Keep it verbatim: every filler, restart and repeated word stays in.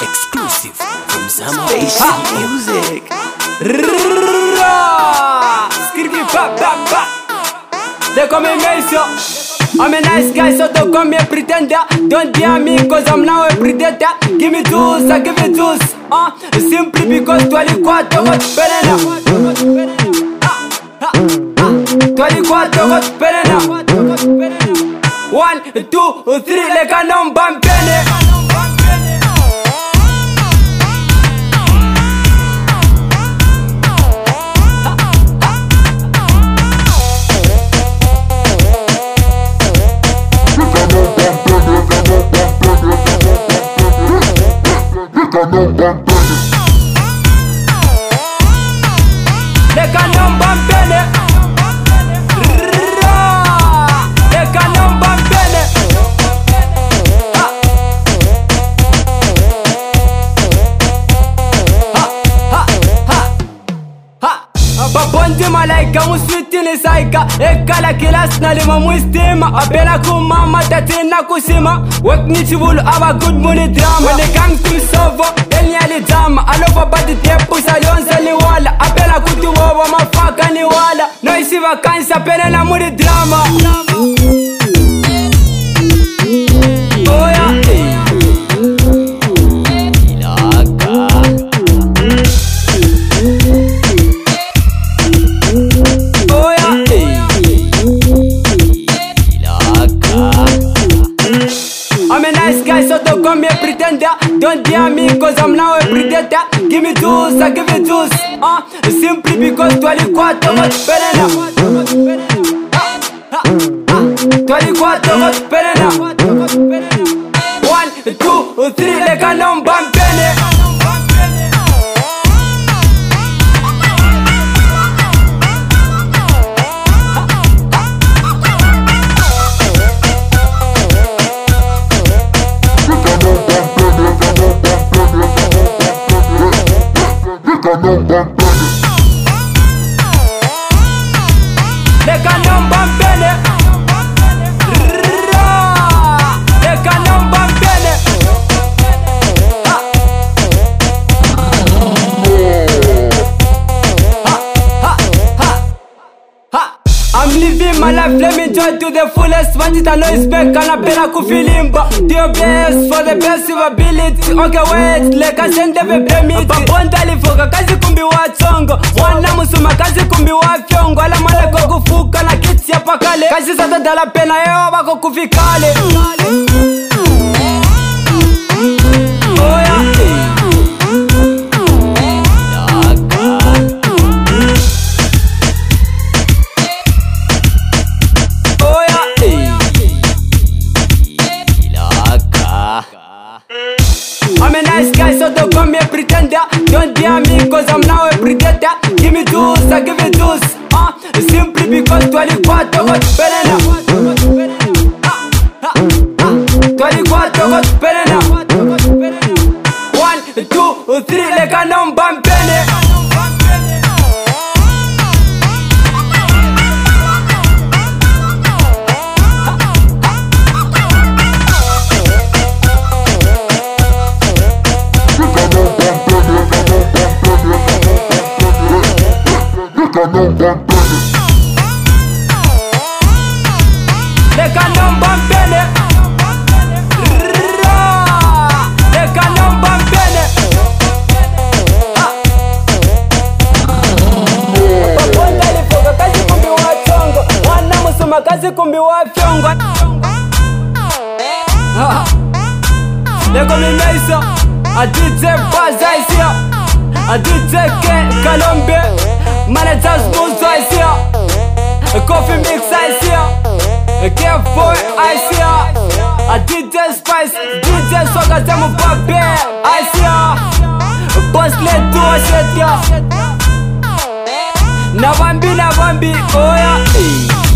Exclusive from Zama Station Music. Scrivi pa pa pa. They call me Mason. I'm a nice guy, so don't call me a pretender. Don't dare me, cause I'm now a predator. Give me juice, I give you juice. Uh, simply because twenty-four got perena. twenty-four got perena. One, two, three, like a number penny. Malaika muswitini saika ekala kilasna lima muistima abela kumama tatina kusima wakni chibulu aba good money drama when it comes to sovo eliali drama alova badi tepu salonsa ni wala abela kutuwa mafaka ni wala no isi vakansa pene na muri drama oh yeah. Don't dare me, cause I'm now a predator. Give me juice, I give you juice. Uh, simply because twenty-four got perena. twenty-four got perena. One, two, three, like a number penny. I'm living my life, let me enjoy to the fullest. Want it, I know it's back, and I better go feeling. But do your best for the best of ability. Okay, wait, like I send them a premium. Bondali foka, kazi kumbi wa chongo. Wana musuma, kazi kumbi wa fyongo. Ala male kwa kufuka na kiti ya pakale. Kazi sata dala pena, yeo wako kufikale. Oh yeah. I'm a nice guy, so don't call me a pretender. Don't dare me, cause I'm now a predator. Give me juice, I give you juice. Uh, simply because twenty-four got perena. twenty-four got perena. One, two, three, like a number penny. Kazi kumbi wa fyongo. They call me Mason. A D J Baza is here. A D J K Colombia. Managers Muzo is here. A coffee mix is here. A K-Boy is here. A D J Spice. D J Soga Temu Papi is here. Boss Leto is here. Na Bambi, na Bambi, oh yeah.